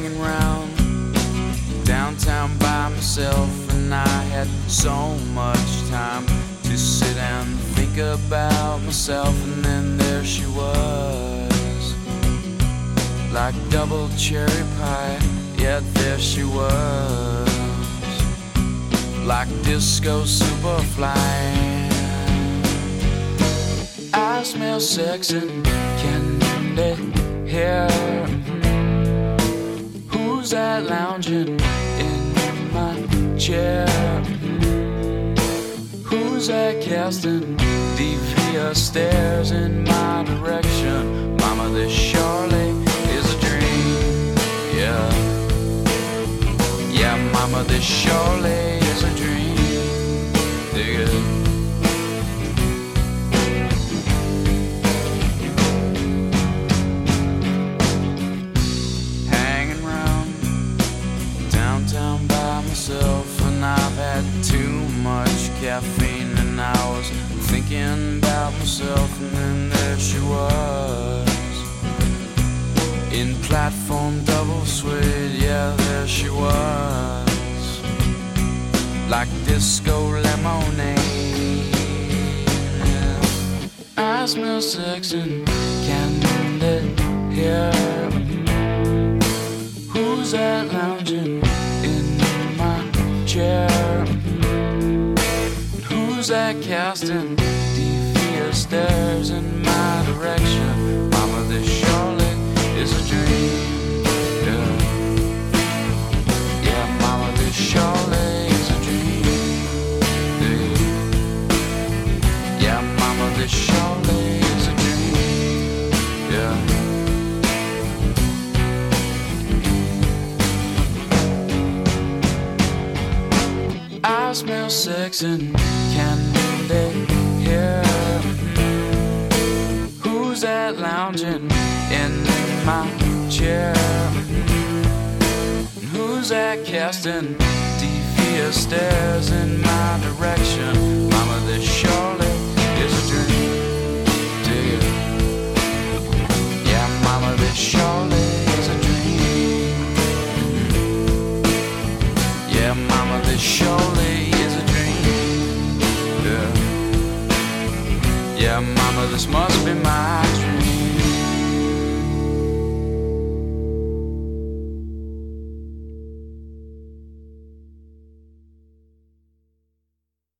hanging round downtown by myself, and I had so much time to sit and think about myself. And then there she was, like double cherry pie. Yeah, there she was, like disco superfly. I smell sex and candy here. Who's that lounging in my chair? Who's that casting devious stares in my direction? Mama, this surely is a dream. Yeah, yeah, mama, this surely is a dream. Dig it. And I've had too much caffeine, and I was thinking about myself. And then there she was, in platform double suede. Yeah, there she was, like disco lemonade. Yeah. I smell sex and candy here. Who's that lounging in my chair? Who's that casting devious stares in my direction? Mama, this surely is a dream. Yeah, yeah, mama, this surely is a dream. Yeah, yeah, mama, this surely is a dream. Yeah. I smell sex and candy here. Who's that lounging in my chair? Who's that casting devious stares in my direction? Mama, this surely is a dream. Dig it. Yeah, mama, this surely is a dream. Yeah, mama, this surely is a dream. Yeah, yeah, mama, this must be my dream.